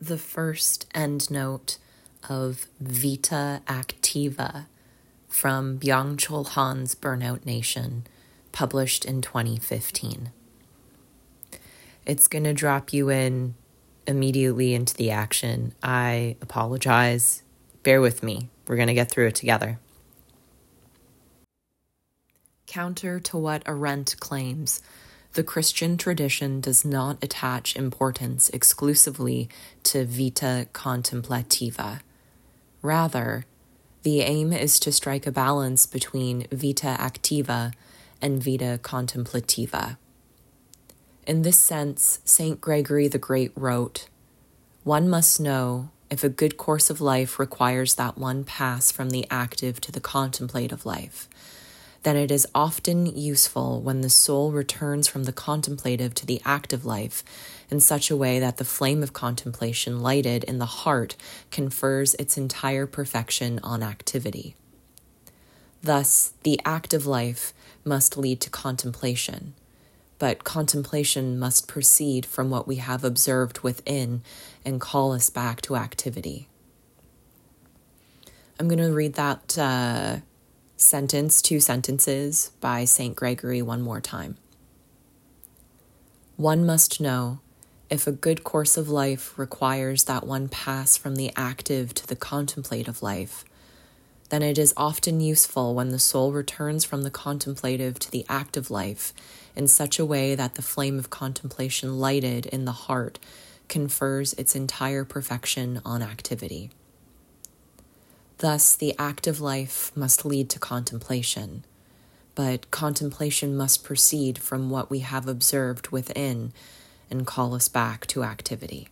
the first endnote of Vita Activa from Byung-Chul Han's Burnout Nation, published in 2015. It's going to drop you in immediately into the action. I apologize. Bear with me. We're going to get through it together. Counter to what Arendt claims, the Christian tradition does not attach importance exclusively to vita contemplativa. Rather, the aim is to strike a balance between vita activa and vita contemplativa. In this sense, St. Gregory the Great wrote, "One must know if a good course of life requires that one pass from the active to the contemplative life, then it is often useful when the soul returns from the contemplative to the active life in such a way that the flame of contemplation lighted in the heart confers its entire perfection on activity. Thus, the active life must lead to contemplation, but contemplation must proceed from what we have observed within and call us back to activity." I'm going to read that two sentences by St. Gregory one more time. "One must know if a good course of life requires that one pass from the active to the contemplative life, then it is often useful when the soul returns from the contemplative to the active life in such a way that the flame of contemplation lighted in the heart confers its entire perfection on activity. Thus, the active life must lead to contemplation, but contemplation must proceed from what we have observed within and call us back to activity."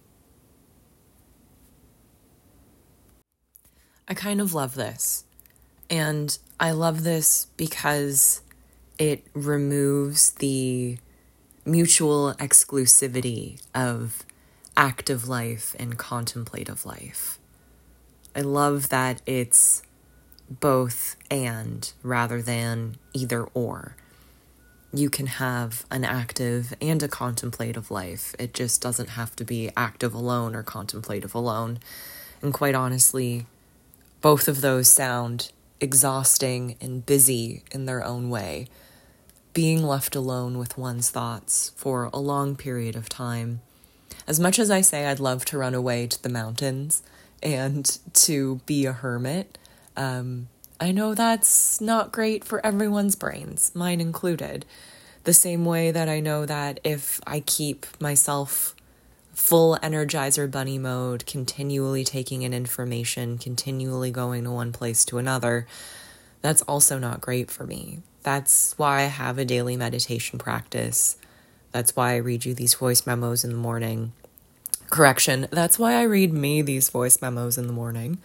I kind of love this. And I love this because it removes the mutual exclusivity of active life and contemplative life. I love that it's both and rather than either or. You can have an active and a contemplative life. It just doesn't have to be active alone or contemplative alone. And quite honestly, both of those sound exhausting and busy in their own way. Being left alone with one's thoughts for a long period of time. As much as I say I'd love to run away to the mountains and to be a hermit, I know that's not great for everyone's brains, mine included. The same way that I know that if I keep myself full Energizer Bunny mode, continually taking in information, continually going to one place to another, that's also not great for me. That's why I have a daily meditation practice. That's why I read you these voice memos in the morning. Correction, that's why I read me these voice memos in the morning.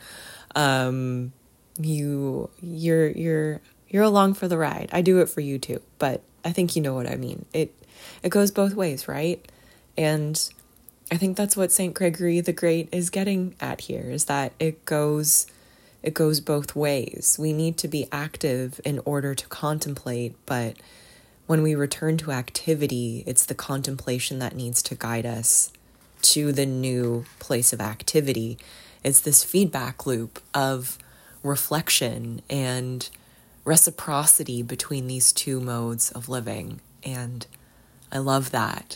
You're along for the ride. I do it for you too, but I think you know what I mean. It goes both ways, right? And I think that's what St. Gregory the Great is getting at here, is that it goes both ways. We need to be active in order to contemplate, but when we return to activity, it's the contemplation that needs to guide us to the new place of activity. It's this feedback loop of reflection and reciprocity between these two modes of living. And I love that.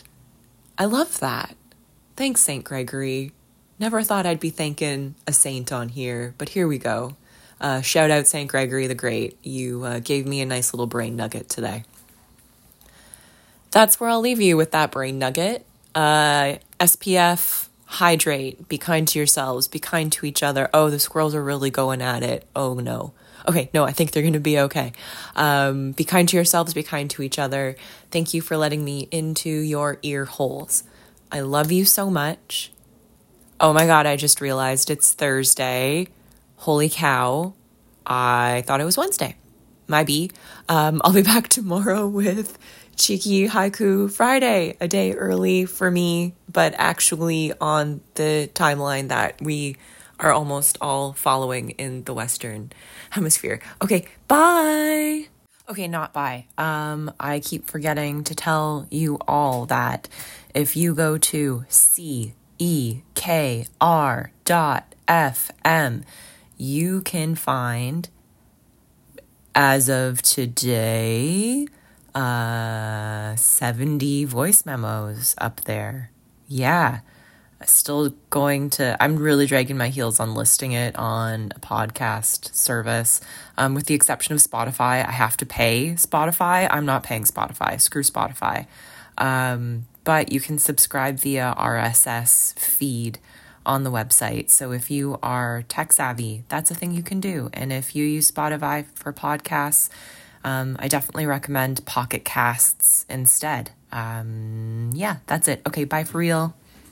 Thanks, St. Gregory. Never thought I'd be thanking a saint on here, but here we go. Shout out St. Gregory the Great. You gave me a nice little brain nugget today. That's where I'll leave you with that brain nugget. SPF, hydrate, be kind to yourselves, be kind to each other. Oh, the squirrels are really going at it. Oh, no. Okay, no, I think they're going to be okay. Be kind to yourselves, be kind to each other. Thank you for letting me into your ear holes. I love you so much. Oh my God, I just realized it's Thursday. Holy cow. I thought it was Wednesday. My bee. I'll be back tomorrow with Cheeky Haiku Friday, a day early for me, but actually on the timeline that we are almost all following in the Western Hemisphere. Okay, bye! Okay, not bye. I keep forgetting to tell you all that if you go to Breaker.fm. You can find, as of today, 70 voice memos up there. Yeah. I'm really dragging my heels on listing it on a podcast service. With the exception of Spotify, I have to pay Spotify. I'm not paying Spotify. Screw Spotify. But you can subscribe via RSS feed on the website. So if you are tech savvy, that's a thing you can do. And if you use Spotify for podcasts, I definitely recommend Pocket Casts instead. Yeah, that's it. Okay, bye for real.